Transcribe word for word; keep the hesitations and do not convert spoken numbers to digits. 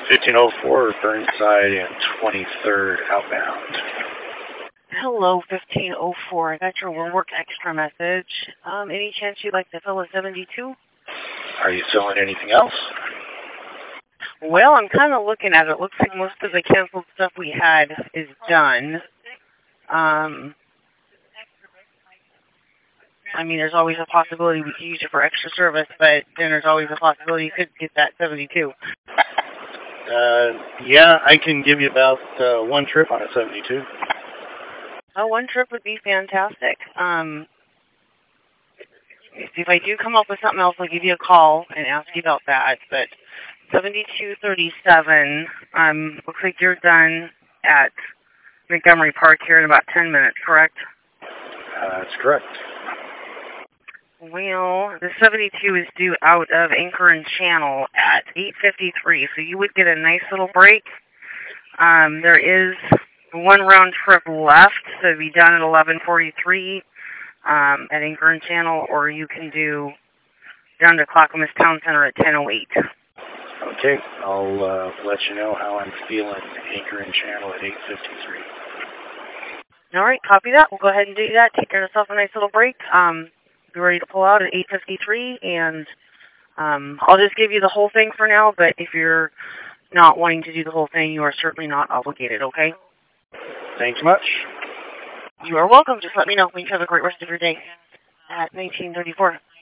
fifteen oh four Burnside and twenty-third outbound. Hello, fifteen oh four. I got your work extra message. Um, any chance you'd like to fill a seventy-two? Are you filling anything else? Well, I'm kind of looking at it. It looks like most of the canceled stuff we had is done. Um, I mean, there's always a possibility we could use it for extra service, but then there's always a possibility you could get that seventy-two. Uh, yeah, I can give you about uh, one trip on a seventy-two. Oh, one trip would be fantastic. Um, if I do come up with something else, I'll give you a call and ask you about that. But seventy-two thirty-seven, um, looks like you're done at Montgomery Park here in about ten minutes, correct? Uh, that's correct. Well, the seventy-two is due out of Anchor and Channel at eight fifty-three, so you would get a nice little break. Um, there is one round trip left, so it'll be done at eleven forty-three um, at Anchor and Channel, or you can do down to Clackamas Town Center at ten oh eight. Okay, I'll uh, let you know how I'm feeling Anchor and Channel at eight fifty-three. All right, copy that. We'll go ahead and do that. Take care of yourself a nice little break. Um, be ready to pull out at eight fifty-three, and um, I'll just give you the whole thing for now, but if you're not wanting to do the whole thing, you are certainly not obligated, okay? Thanks much. You are welcome. Just let me know when you have a great rest of your day at nineteen thirty-four.